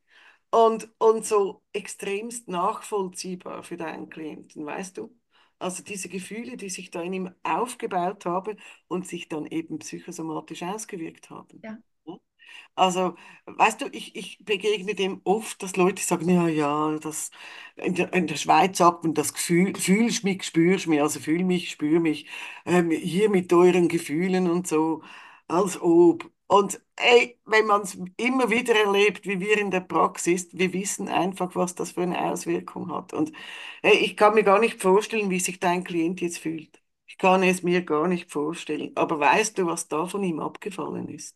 und so extremst nachvollziehbar für deinen Klienten, weißt du? Also diese Gefühle, die sich da in ihm aufgebaut haben und sich dann eben psychosomatisch ausgewirkt haben. Ja, Ja? Also, weißt du, ich begegne dem oft, dass Leute sagen, ja, ja, das, in der Schweiz sagt man das Gefühl, fühlst mich, spürst mich, also fühl mich, spür mich, hier mit euren Gefühlen und so, als ob. Und ey, wenn man es immer wieder erlebt, wie wir in der Praxis, wir wissen einfach, was das für eine Auswirkung hat. Und ey, ich kann mir gar nicht vorstellen, wie sich dein Klient jetzt fühlt. Ich kann es mir gar nicht vorstellen. Aber weißt du, was da von ihm abgefallen ist?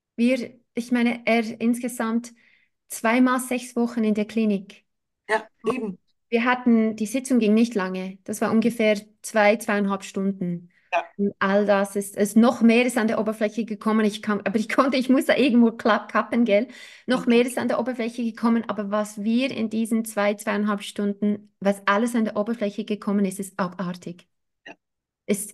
ich meine, er insgesamt zweimal 6 Wochen in der Klinik. Ja, eben. Wir hatten, die Sitzung ging nicht lange. Das war ungefähr 2,5 Stunden. Ja, Und all das ist noch mehr ist an der Oberfläche gekommen. Aber ich muss da irgendwo kappen, gell? Noch mhm. mehr ist an der Oberfläche gekommen. Aber was wir in diesen 2,5 Stunden, was alles an der Oberfläche gekommen ist, ist abartig. Ja, Es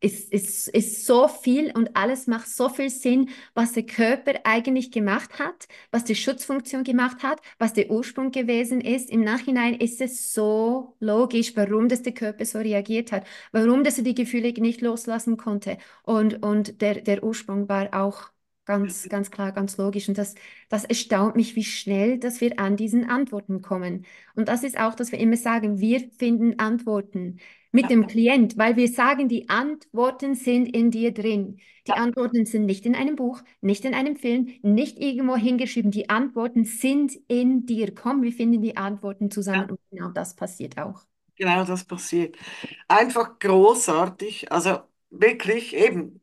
ist so viel und alles macht so viel Sinn, was der Körper eigentlich gemacht hat, was die Schutzfunktion gemacht hat, was der Ursprung gewesen ist. Im Nachhinein ist es so logisch, warum das der Körper so reagiert hat, warum dass er die Gefühle nicht loslassen konnte. Und der Ursprung war auch ganz, ganz klar, ganz logisch. Und das erstaunt mich, wie schnell, dass wir an diesen Antworten kommen. Und das ist auch, dass wir immer sagen, wir finden Antworten mit ja, dem Klient, weil wir sagen, die Antworten sind in dir drin. Die ja, Antworten sind nicht in einem Buch, nicht in einem Film, nicht irgendwo hingeschrieben. Die Antworten sind in dir. Komm, wir finden die Antworten ja, zusammen und genau das passiert auch. genau das passiert. Einfach großartig. Also wirklich eben.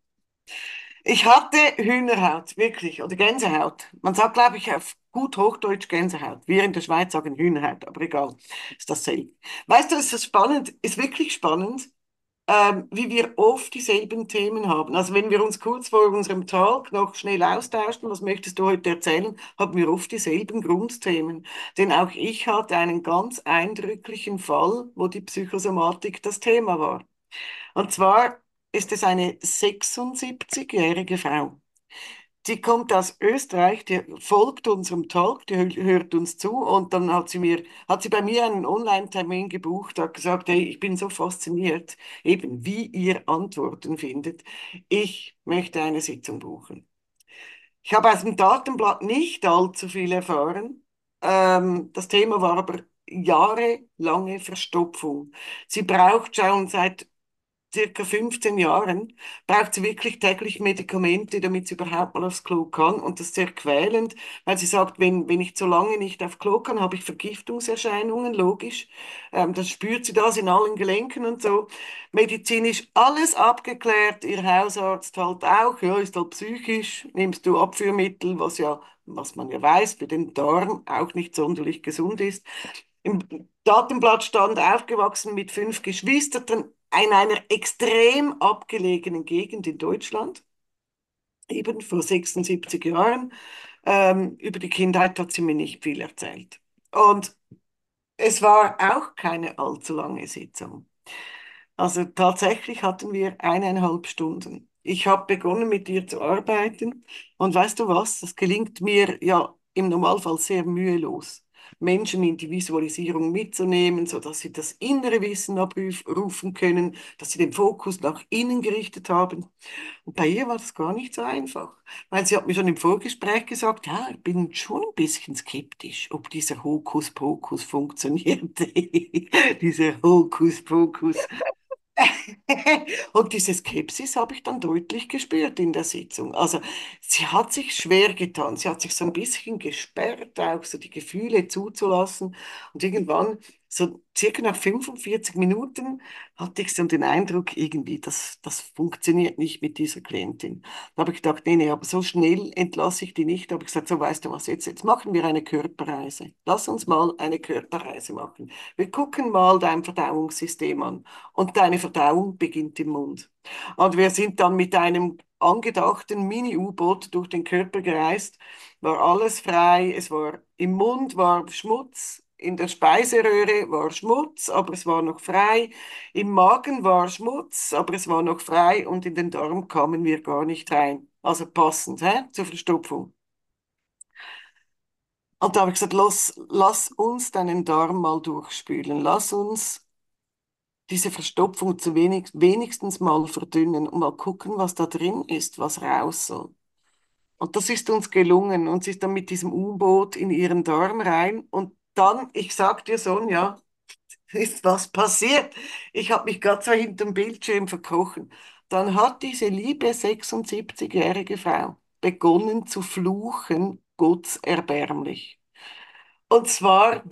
Ich hatte Hühnerhaut, wirklich, oder Gänsehaut. Man sagt, glaube ich, auf gut Hochdeutsch Gänsehaut. Wir in der Schweiz sagen Hühnerhaut, aber egal, ist dasselbe. Weißt du, es ist spannend, ist wirklich spannend, wie wir oft dieselben Themen haben. Also wenn wir uns kurz vor unserem Talk noch schnell austauschen, was möchtest du heute erzählen, haben wir oft dieselben Grundthemen. Denn auch ich hatte einen ganz eindrücklichen Fall, wo die Psychosomatik das Thema war. Und zwar ist es eine 76-jährige Frau, Sie kommt aus Österreich, die folgt unserem Talk, die hört uns zu und dann hat sie bei mir einen Online-Termin gebucht, hat gesagt, hey, ich bin so fasziniert, eben wie ihr Antworten findet. Ich möchte eine Sitzung buchen. Ich habe aus dem Datenblatt nicht allzu viel erfahren. Das Thema war aber jahrelange Verstopfung. Sie braucht schon seit circa 15 Jahren, braucht sie wirklich täglich Medikamente, damit sie überhaupt mal aufs Klo kann. Und das ist sehr quälend, weil sie sagt, wenn ich so lange nicht aufs Klo kann, habe ich Vergiftungserscheinungen, logisch. Das spürt sie das in allen Gelenken und so. Medizinisch alles abgeklärt, ihr Hausarzt halt auch, ja, ist halt psychisch, nimmst du Abführmittel, was man ja weiß, für den Darm auch nicht sonderlich gesund ist. Im Datenblatt stand aufgewachsen mit 5 Geschwistern in einer extrem abgelegenen Gegend in Deutschland, eben vor 76 Jahren. Über die Kindheit hat sie mir nicht viel erzählt. Und es war auch keine allzu lange Sitzung. Also tatsächlich hatten wir 1,5 Stunden. Ich habe begonnen mit ihr zu arbeiten und weißt du was, das gelingt mir ja im Normalfall sehr mühelos, Menschen in die Visualisierung mitzunehmen, sodass sie das innere Wissen abrufen können, dass sie den Fokus nach innen gerichtet haben. Und bei ihr war das gar nicht so einfach, weil sie hat mir schon im Vorgespräch gesagt, ja, ich bin schon ein bisschen skeptisch, ob dieser Hokuspokus funktioniert. Dieser Hokuspokus. Und diese Skepsis habe ich dann deutlich gespürt in der Sitzung. Also sie hat sich schwer getan, sie hat sich so ein bisschen gesperrt, auch so die Gefühle zuzulassen. Und irgendwann, so circa nach 45 Minuten, hatte ich so den Eindruck, irgendwie, das funktioniert nicht mit dieser Klientin. Da habe ich gedacht, nee, nee, aber so schnell entlasse ich die nicht. Da habe ich gesagt, so weißt du was, jetzt machen wir eine Körperreise. Lass uns mal eine Körperreise machen. Wir gucken mal dein Verdauungssystem an und deine Verdauung beginnt im Mund. Und wir sind dann mit einem angedachten Mini-U-Boot durch den Körper gereist, war alles frei, es war im Mund war Schmutz, in der Speiseröhre war Schmutz, aber es war noch frei, im Magen war Schmutz, aber es war noch frei und in den Darm kamen wir gar nicht rein. Also passend, zur Verstopfung. Und da habe ich gesagt, lass uns deinen Darm mal durchspülen, lass uns diese Verstopfung wenigstens mal verdünnen und mal gucken, was da drin ist, was raus soll. Und das ist uns gelungen. Und sie ist dann mit diesem U-Boot in ihren Darm rein. Und dann, ich sag dir, Sonja, ist was passiert. Ich habe mich gerade so hinterm Bildschirm verkrochen. Dann hat diese liebe 76-jährige Frau begonnen zu fluchen, Gott erbärmlich. Und zwar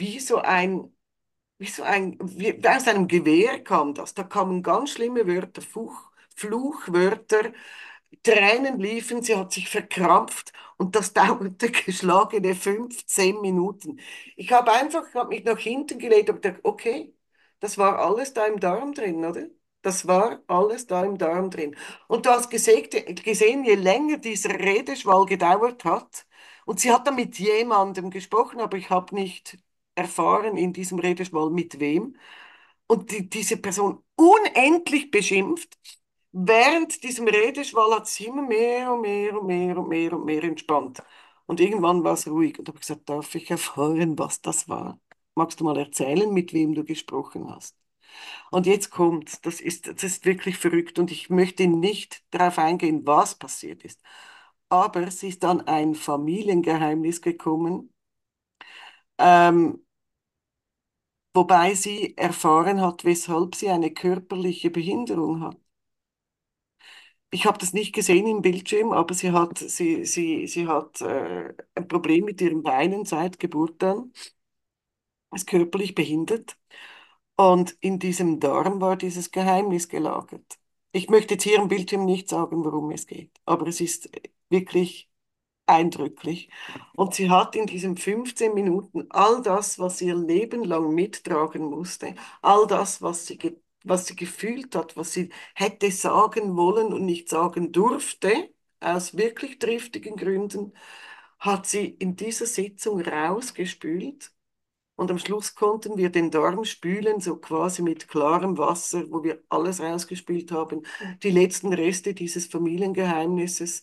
wie aus einem Gewehr kam das. Da kamen ganz schlimme Wörter, Fluchwörter, Tränen liefen, sie hat sich verkrampft und das dauerte geschlagene 15 Minuten. Ich habe mich nach hinten gelegt und gedacht, okay, das war alles da im Darm drin, oder? Das war alles da im Darm drin. Und du hast gesehen, je länger dieser Redeschwall gedauert hat, und sie hat dann mit jemandem gesprochen, aber ich habe nicht erfahren in diesem Redeschwall mit wem. Und diese Person unendlich beschimpft. Während diesem Redeschwall hat sie immer mehr und mehr und mehr und mehr und mehr entspannt. Und irgendwann war es ruhig. Und habe gesagt, darf ich erfahren, was das war? Magst du mal erzählen, mit wem du gesprochen hast? Und jetzt kommt, das ist wirklich verrückt und ich möchte nicht darauf eingehen, was passiert ist. Aber es ist dann ein Familiengeheimnis gekommen, ähm, wobei sie erfahren hat, weshalb sie eine körperliche Behinderung hat. Ich habe das nicht gesehen im Bildschirm, aber sie hat ein Problem mit ihren Beinen seit Geburt an, ist körperlich behindert und in diesem Darm war dieses Geheimnis gelagert. Ich möchte jetzt hier im Bildschirm nicht sagen, worum es geht, aber es ist wirklich eindrücklich. Und sie hat in diesen 15 Minuten all das, was sie ihr Leben lang mittragen musste, all das, was sie gefühlt hat, was sie hätte sagen wollen und nicht sagen durfte, aus wirklich triftigen Gründen, hat sie in dieser Sitzung rausgespült. Und am Schluss konnten wir den Darm spülen, so quasi mit klarem Wasser, wo wir alles rausgespült haben, die letzten Reste dieses Familiengeheimnisses.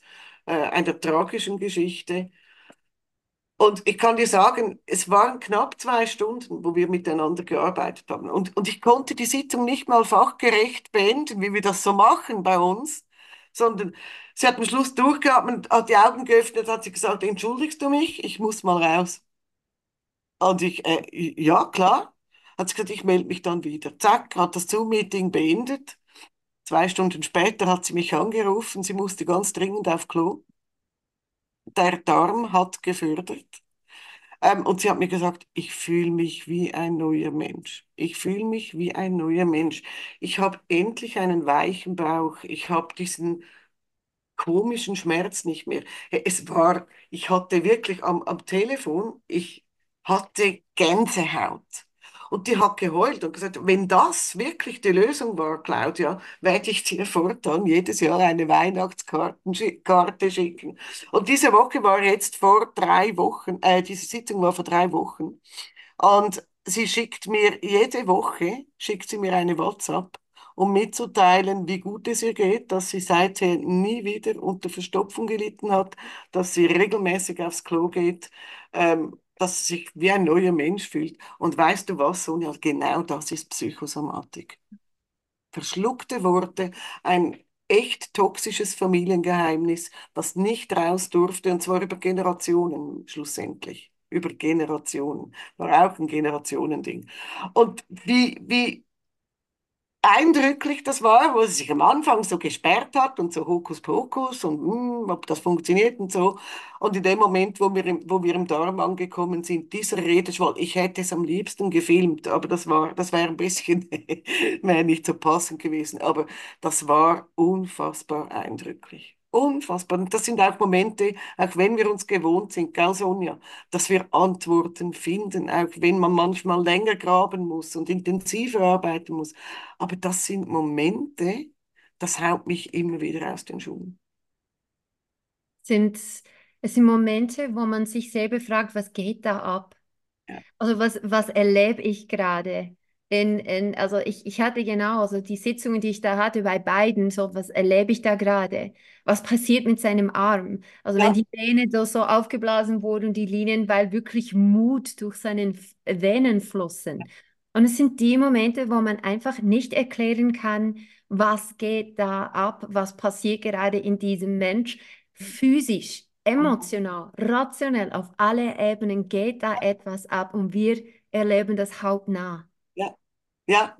einer tragischen Geschichte. Und ich kann dir sagen, es waren knapp 2 Stunden, wo wir miteinander gearbeitet haben. Und ich konnte die Sitzung nicht mal fachgerecht beenden, wie wir das so machen bei uns, sondern sie hat am Schluss durchgeatmet, hat die Augen geöffnet, hat sie gesagt, entschuldigst du mich? Ich muss mal raus. Und ich, ja, klar. Hat sie gesagt, ich melde mich dann wieder. Zack, hat das Zoom-Meeting beendet. 2 Stunden später hat sie mich angerufen, sie musste ganz dringend auf Klo. Der Darm hat gefördert. Und sie hat mir gesagt, ich fühle mich wie ein neuer Mensch. Ich fühle mich wie ein neuer Mensch. Ich habe endlich einen weichen Bauch. Ich habe diesen komischen Schmerz nicht mehr. Ich hatte wirklich am Telefon, ich hatte Gänsehaut. Und die hat geheult und gesagt, wenn das wirklich die Lösung war, Claudia, werde ich dir fortan jedes Jahr eine Weihnachtskarte schicken. Und diese Woche war jetzt vor 3 Wochen, diese Sitzung war vor 3 Wochen. Und sie schickt mir jede Woche, schickt sie mir eine WhatsApp, um mitzuteilen, wie gut es ihr geht, dass sie seither nie wieder unter Verstopfung gelitten hat, dass sie regelmäßig aufs Klo geht, dass sie sich wie ein neuer Mensch fühlt. Und weißt du was, Sonja, genau das ist Psychosomatik. Verschluckte Worte, ein echt toxisches Familiengeheimnis, das nicht raus durfte, und zwar über Generationen schlussendlich. Über Generationen. War auch ein Generationending. Und wie eindrücklich das war, wo sie sich am Anfang so gesperrt hat und so Hokuspokus und ob das funktioniert und so. Und in dem Moment, wo wir im Darm angekommen sind, dieser Redeschwall, ich hätte es am liebsten gefilmt, aber das wäre ein bisschen, wäre nicht so passend gewesen, aber das war unfassbar eindrücklich. Unfassbar. Und das sind auch Momente, auch wenn wir uns gewohnt sind, gell, Sonja, dass wir Antworten finden, auch wenn man manchmal länger graben muss und intensiver arbeiten muss. Aber das sind Momente, das haut mich immer wieder aus den Schuhen. Sind, es sind Momente, wo man sich selber fragt, was geht da ab? Ja, Also was erlebe ich gerade? Also ich hatte genau, also die Sitzungen, die ich da hatte bei beiden, so was erlebe ich da gerade? Was passiert mit seinem Arm? Also wenn ja, die Vene so aufgeblasen wurden, die Linien, weil wirklich Mut durch seinen Venen flossen. Und es sind die Momente, wo man einfach nicht erklären kann, was geht da ab, was passiert gerade in diesem Mensch. Physisch, mhm, emotional, rationell, auf alle Ebenen geht da etwas ab und wir erleben das hautnah. ja, ja.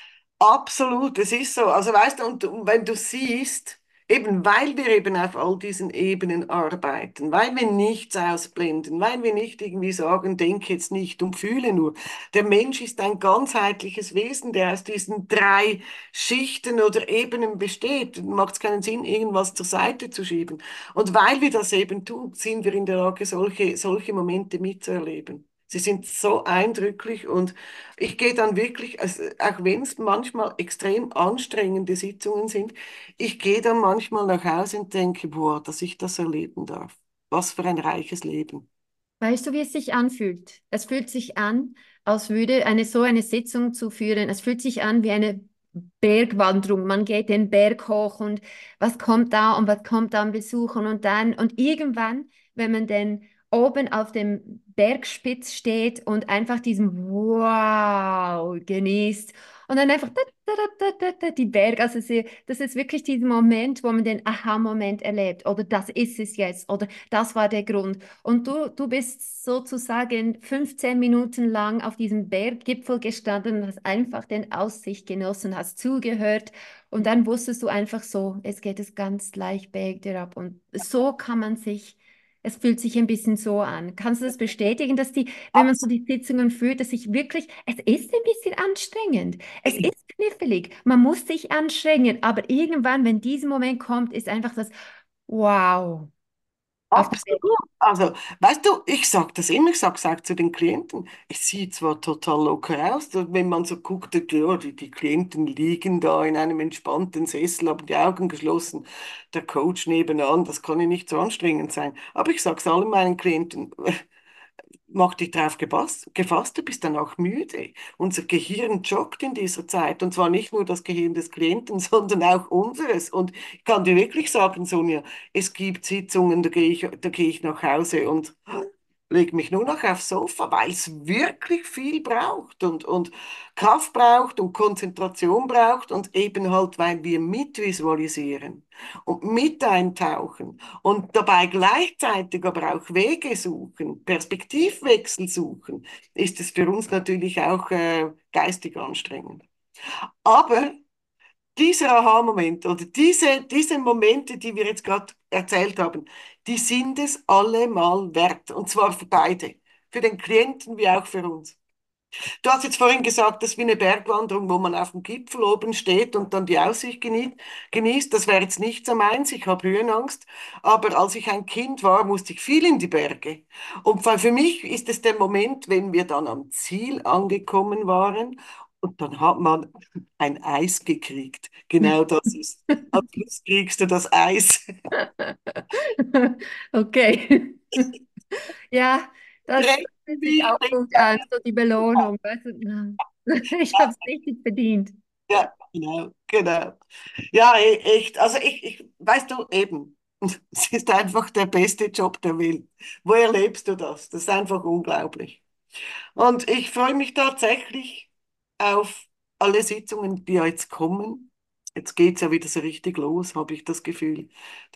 Absolut, es ist so. Also weißt du, und wenn du siehst, eben weil wir eben auf all diesen Ebenen arbeiten, weil wir nichts ausblenden, weil wir nicht irgendwie sagen, denk jetzt nicht und fühle nur. Der Mensch ist ein ganzheitliches Wesen, der aus diesen 3 Schichten oder Ebenen besteht. Macht es keinen Sinn, irgendwas zur Seite zu schieben. Und weil wir das eben tun, sind wir in der Lage, solche Momente mitzuerleben. Sie sind so eindrücklich und ich gehe dann wirklich, also auch wenn es manchmal extrem anstrengende Sitzungen sind, ich gehe dann manchmal nach Hause und denke, boah, dass ich das erleben darf. Was für ein reiches Leben. Weißt du, wie es sich anfühlt? Es fühlt sich an, als würde so eine Sitzung zu führen. Es fühlt sich an wie eine Bergwanderung. Man geht den Berg hoch und was kommt da und was kommt da an Besuchern und irgendwann, wenn man dann oben auf dem Bergspitz steht und einfach diesen Wow genießt und dann einfach die Berge, also das ist wirklich dieser Moment, wo man den Aha-Moment erlebt oder das ist es jetzt oder das war der Grund. Und du bist sozusagen 15 Minuten lang auf diesem Berggipfel gestanden und hast einfach den Aussicht genossen, hast zugehört und dann wusstest du einfach so, es geht es ganz leicht bergab. Und so kann man sich, es fühlt sich ein bisschen so an. Kannst du das bestätigen, dass wenn man so die Sitzungen führt, dass sich wirklich, es ist ein bisschen anstrengend, es Absolut. ist knifflig, man muss sich anstrengen, aber irgendwann, wenn dieser Moment kommt, ist einfach das Wow. Auf der Absolut. Also, weißt du, ich sage das immer, ich sage es auch zu den Klienten. Ich sehe zwar total locker aus, wenn man so guckt, ja, die Klienten liegen da in einem entspannten Sessel, haben die Augen geschlossen, der Coach nebenan, das kann ja nicht so anstrengend sein. Aber ich sage es allen meinen Klienten, mach dich drauf gefasst, du bist dann auch müde. Unser Gehirn joggt in dieser Zeit. Und zwar nicht nur das Gehirn des Klienten, sondern auch unseres. Und ich kann dir wirklich sagen, Sonja, es gibt Sitzungen, da gehe ich nach Hause und lege mich nur noch aufs Sofa, weil es wirklich viel braucht und Kraft braucht und Konzentration braucht und eben halt, weil wir mitvisualisieren und mit eintauchen und dabei gleichzeitig aber auch Wege suchen, Perspektivwechsel suchen, ist es für uns natürlich auch geistig anstrengend. Aber dieser Aha-Moment oder diese Momente, die wir jetzt gerade erzählt haben, die sind es allemal wert. Und zwar für beide. Für den Klienten wie auch für uns. Du hast jetzt vorhin gesagt, das ist wie eine Bergwanderung, wo man auf dem Gipfel oben steht und dann die Aussicht genießt. Das wäre jetzt nicht so meins. Ich habe Höhenangst. Aber als ich ein Kind war, musste ich viel in die Berge. Und für mich ist es der Moment, wenn wir dann am Ziel angekommen waren und dann hat man ein Eis gekriegt. Genau das ist. Am Schluss kriegst du das Eis. Okay. Ja, das Retten hört sich wir auch den gut an, so die Belohnung. Weißt du? Ich habe es richtig verdient. Ja, genau, genau. Ja, echt. Also weißt du, eben, es ist einfach der beste Job der Welt. Wo erlebst du das? Das ist einfach unglaublich. Und ich freue mich tatsächlich auf alle Sitzungen, die ja jetzt kommen. Jetzt geht's ja wieder so richtig los, habe ich das Gefühl.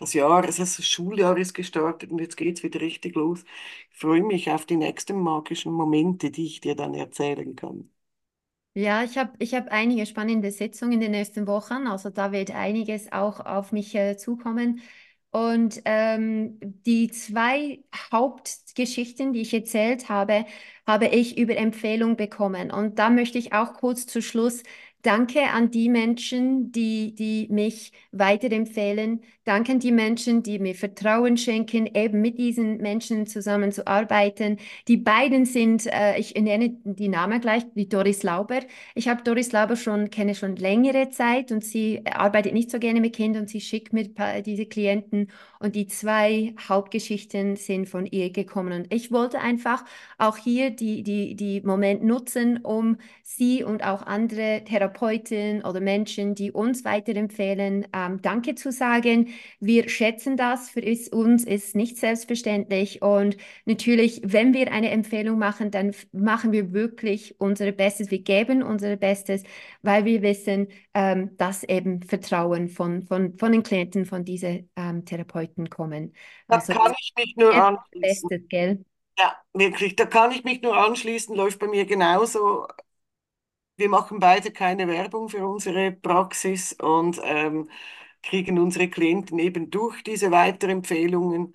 Das Schuljahr ist gestartet und jetzt geht's wieder richtig los. Ich freue mich auf die nächsten magischen Momente, die ich dir dann erzählen kann. Ja, ich hab einige spannende Sitzungen in den nächsten Wochen. Also da wird einiges auch auf mich zukommen. Und die zwei Hauptgeschichten, die ich erzählt habe, habe ich über Empfehlung bekommen. Und da möchte ich auch kurz zu Schluss Danke an die Menschen, die mich weiterempfehlen. Danke an die Menschen, die mir Vertrauen schenken, eben mit diesen Menschen zusammenzuarbeiten. Die beiden sind, ich nenne die Namen gleich, die Doris Lauber. Ich habe Doris Lauber kenne schon längere Zeit und sie arbeitet nicht so gerne mit Kindern und sie schickt mir diese Klienten und die zwei Hauptgeschichten sind von ihr gekommen. Und ich wollte einfach auch hier die Moment nutzen, um sie und auch andere Therapeuten oder Menschen, die uns weiterempfehlen, Danke zu sagen. Wir schätzen das, uns ist nicht selbstverständlich und natürlich, wenn wir eine Empfehlung machen, dann machen wir wirklich unser Bestes. Wir geben unser Bestes, weil wir wissen, dass eben Vertrauen von den Klienten, von diesen Therapeuten kommen. Da Also kann ich mich nur jetzt anschließen. Bestes, gell? Ja, wirklich, da kann ich mich nur anschließen, läuft bei mir genauso. Wir machen beide keine Werbung für unsere Praxis und kriegen unsere Klienten eben durch diese Weiterempfehlungen.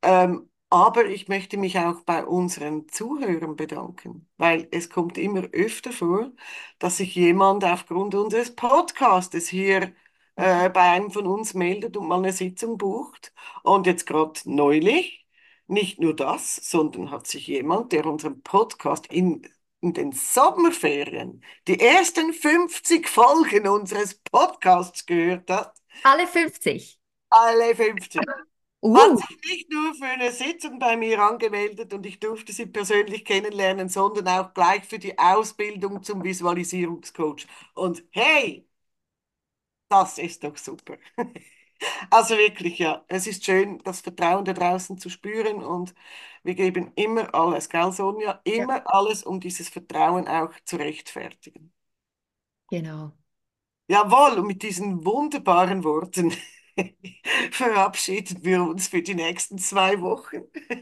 Aber ich möchte mich auch bei unseren Zuhörern bedanken, weil es kommt immer öfter vor, dass sich jemand aufgrund unseres Podcastes hier bei einem von uns meldet und mal eine Sitzung bucht. Und jetzt gerade neulich, nicht nur das, sondern hat sich jemand, der unseren Podcast in den Sommerferien die ersten 50 Folgen unseres Podcasts gehört hat, Alle 50. alle 50, Uh, hat sich nicht nur für eine Sitzung bei mir angemeldet und ich durfte sie persönlich kennenlernen, sondern auch gleich für die Ausbildung zum Visualisierungscoach. Und hey, das ist doch super. Also wirklich, ja, es ist schön, das Vertrauen da draußen zu spüren und wir geben immer alles, gell, Sonja? ja, Immer alles, um dieses Vertrauen auch zu rechtfertigen. genau. Jawohl, und mit diesen wunderbaren Worten verabschieden wir uns für die nächsten 2 Wochen.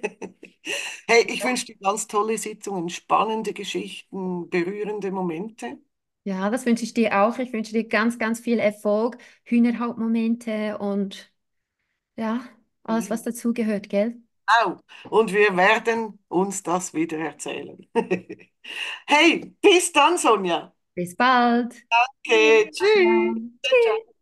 Hey, ich wünsche dir ganz tolle Sitzungen, spannende Geschichten, berührende Momente. Ja, das wünsche ich dir auch. Ich wünsche dir ganz, ganz viel Erfolg, Hühnerhautmomente und ja, alles, was dazugehört, gell? Au. Und wir werden uns das wieder erzählen. Hey, bis dann, Sonja. Bis bald. Okay, tschüss. Ja. Ciao, ciao.